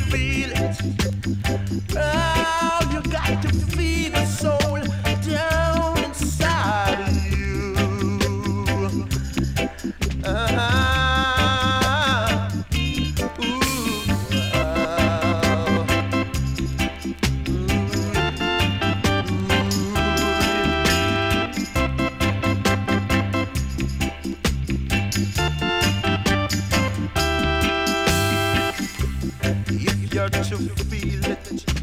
feel it. Oh, you got to feel the soul down inside of you. If you're to feel it,